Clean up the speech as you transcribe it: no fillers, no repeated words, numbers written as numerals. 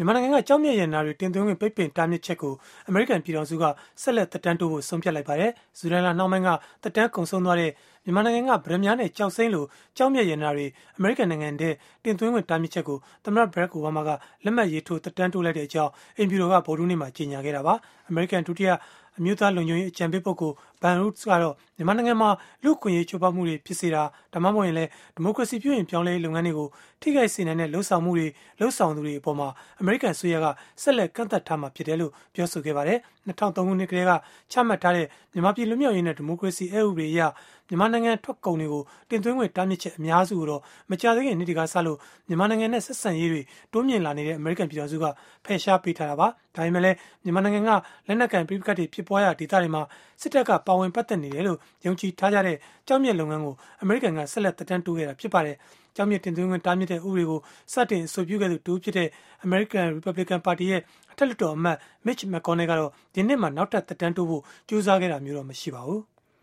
မြန်မာနိုင်ငံကကြောက်မြတ်ရတနာတွေတင်သွင်းခွင့်ပိတ်ပင်တားမြစ်ချက်ကိုအမေရိကန်ပြည်ထောင်စုကဆက်လက်သက်တမ်းတိုးဖို့ဆုံးဖြတ်လိုက်ပါတယ်။ဇူလိုင်လနှောင်းပိုင်းကသက်တမ်းကုန်ဆုံးသွားတဲ့မြန်မာနိုင်ငံကဗရမ ्यांနဲ့ကြောက်စိမ့်လိုကြောက်မြတ်ရတနာတွေအမေရိကန်နိုင်ငံတဲ့တင်သွင်းခွင့်တားမြစ်ချက်ကိုသမ္မတဘရက်အိုဘားမားကလက်မှတ်ရေးထိုးသက်တမ်းတိုးလိုက်တဲ့အကြောင်းအိမ်ဖြူတော်ကဗုဒ္ဓဟူးနေ့မှာကြေညာခဲ့တာပါ။အမေရိကန်ဒုတိယအမျိုးသားလုံခြုံရေးအကြံပေးပုဂ္ဂိုလ်ဘန်ရူးစ်ကတော့မြန်မာနိုင်ငံမှာလူ့အခွင့်အရေးချိုးဖောက်မှုတွေဖြစ်စေတာဒါမှမဟုတ်ရင်လည်းဒီမိုကရေစီပြုပြင်ပြောင်းလဲရေးလုပ်ငန်းတွေကိုထိခိုက်စေနိုင်တဲ့လှုပ်ဆောင်မှုတွေလှုပ်ဆောင်သူတွေအပေါ်မှာအမေရိကန်အစိုးရကဆက်လက်ကန့်သတ်ထားမှာဖြစ်တယ်လို့ပြောဆိုခဲ့ပါတယ်။2003ခုနှစ်ကတည်းကချမှတ်ထားတဲ့မြန်မာပြည်လူမျိုးရေးနဲ့ဒီမိုကရေစီအဥပဒေအရမြန်မာနိုင်ငံထွက်ကုန်တွေကိုတင်သွင်းခွင့်တားမြစ်ချက်အများစုကိုတော့မကြာသေးခင်နှစ်တွေကစလို့မြန်မာနိုင်ငံနဲ့ဆက်ဆံရေးတွေတိုးမြင့်လာနေတဲ့အမေရိကန်ပြည်ထောင်စုကဖယ်ရှားပေးထားတာပါ။ဒါပေမဲ့လည်းမြန်မာနိုင်ငံကလက်နက်ကိုင်ပြိပခတ်တွေဖြစ်ပွားရာဒေသတွေမှာစစ်တပ်ကပါဝင်ပတ်သက်နေတယ်လို့ယုံကြည်ထားကြတဲ့ကြောက်မြတ်လုပ်ငန်းကိုအမေရိကန်ကဆက်လက်သက်တမ်းတိုးခဲ့တာဖြစ်ပါတယ်။ကြောက်မြတ်တင်သွင်းခွင့်တားမြစ်တဲ့ဥပဒေကိုစတင်အဆိုပြုခဲ့သူတူဖြစ်တဲ့ American Republican Party ရဲ့အထက်လွှတ်တော်အမတ် Mitch McConnell ကတော့ဒီနှစ်မှာနောက်ထပ်သက်တမ်းတိုးဖို့ကြိုးစားခဲ့တာမျိုးတော့မရှိပါဘူး။